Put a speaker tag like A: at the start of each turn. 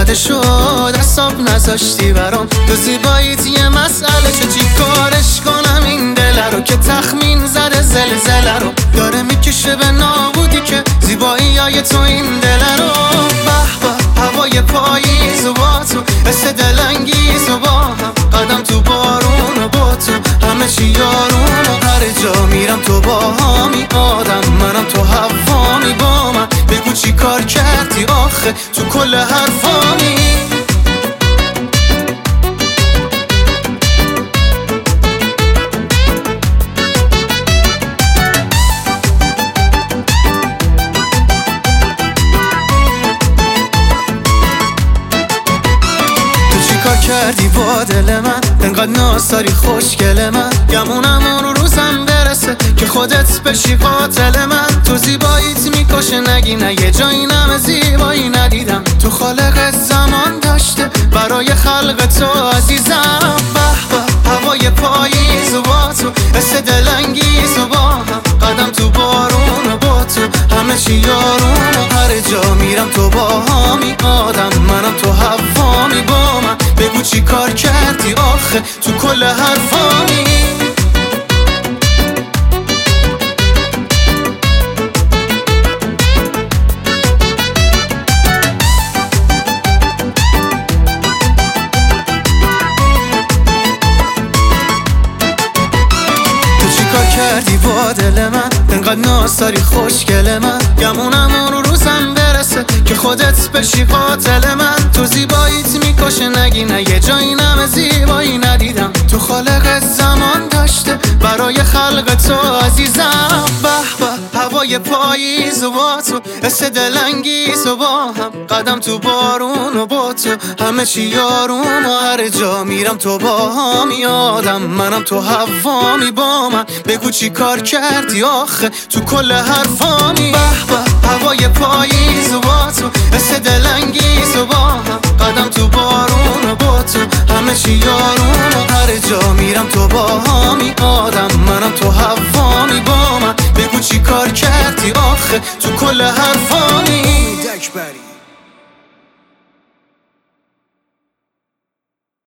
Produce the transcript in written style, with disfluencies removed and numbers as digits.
A: زده شد اصاب نذاشتی برام. تو زیباییت یه مسئله چه چی کارش کنم این دل رو که تخمین زده زلزله رو داره میکشه به نابودی که زیبایی های تو این دل رو. به به هوای پاییز و با تو حس دلانگیز و با هم قدم تو بارون و با تو همه چی یارون و هر جا میرم تو با همی آدم منم تو هوامی با من بگو چی کار کردی آخه تو کل حرفامی. کردی با دل من انقدر ناصاری خوشگل من گمونم اون روزم برسه که خودت بشی قاتل من. تو زیباییت میکشه نگی نه یه جایی نم زیبایی ندیدم تو خالق زمان داشته برای خلق تو عزیزم. به به هوای پاییز و با تو حس دلانگیز و با هم قدم تو بارون و با تو همه چی یارون و هر جا میرم تو با همی آدم منم تو هوامی با من بگو چی کار کردی آخه تو کل حرفامی. کردی با دل من انقدر ناصاری خوشگل من گمونم اون روزم برسه که خودت بشی قاتل من. تو زیباییت میکشه نگی نه یه جایی نم زیبایی ندیدم تو خالق زمان داشته برای خلق تو عزیزم. به به هوای پاییز و با تو حس دلانگیز و با هم قدم تو بارون و با تو همه چی یارون و هر جا میرم تو با همی آدم منم تو هوامی با من بگو چی کار کردی آخه تو کل حرفامی. به به هوای پاییز و با تو حس دلانگیز و با هم قدم تو بارون و با تو همه چی یارون و هر جا میرم تو با همی آدم منم تو هوامی با من بگو چی کار کردی آخه تو کل حرفامی.